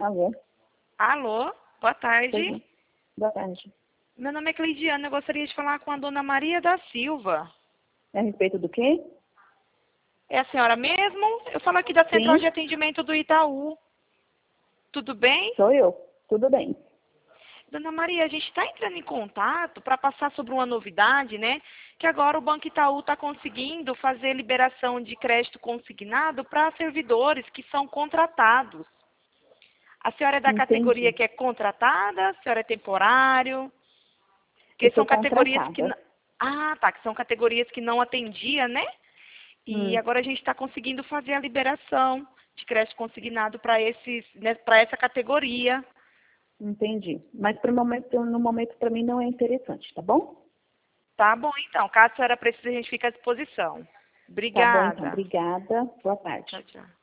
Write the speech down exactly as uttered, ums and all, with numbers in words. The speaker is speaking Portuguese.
Alô? Alô, boa tarde. Oi. Boa tarde. Meu nome é Cleidiana, eu gostaria de falar com a dona Maria da Silva. É a respeito do quê? É a senhora mesmo? Eu falo aqui da Central Sim, de Atendimento do Itaú. Tudo bem? sou eu. Tudo bem. Dona Maria, a gente está entrando em contato para passar sobre uma novidade, né? Que agora o Banco Itaú está conseguindo fazer liberação de crédito consignado para servidores que são contratados. A senhora é da categoria Entendi. que é contratada? A senhora é temporário? Eu Porque sou são categorias que... contratada. n- Ah, tá, que são categorias que não atendia, né? E Hum, agora a gente está conseguindo fazer a liberação de crédito consignado para esses, né, para essa categoria. entendi. Mas pro momento, no momento para mim não é interessante, tá bom? Tá bom, então. Caso a senhora precise, a gente fica à disposição. Tá bom então. Obrigada. Obrigada. Boa Tchau, tarde. tchau.